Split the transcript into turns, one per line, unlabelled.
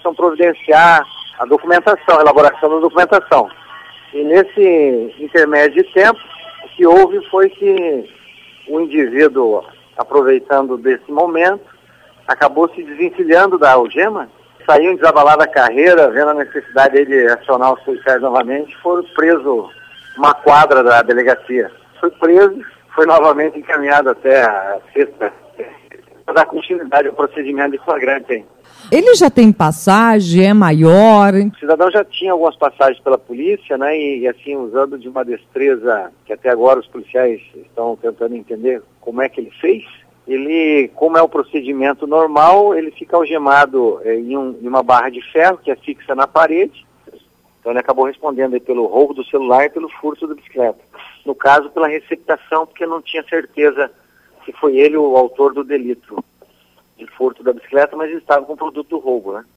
possam providenciar a documentação, a elaboração da documentação. E nesse intermédio de tempo, o que houve foi que o indivíduo, aproveitando desse momento, acabou se desencilhando da algema, saiu desabalado da carreira, vendo a necessidade de acionar os policiais novamente, foram presos uma quadra da delegacia. Foi preso, foi novamente encaminhado até a sexta, para dar continuidade ao procedimento de flagrante.
Ele já tem passagem, é maior?
O cidadão já tinha algumas passagens pela polícia, né, e assim, usando de uma destreza que até agora os policiais estão tentando entender como é que ele fez. Ele, como é o procedimento normal, ele fica algemado em uma barra de ferro que é fixa na parede. Então ele acabou respondendo aí pelo roubo do celular e pelo furto da bicicleta. No caso, pela receptação, porque não tinha certeza se foi ele o autor do delito de furto da bicicleta, mas ele estava com o produto do roubo, né?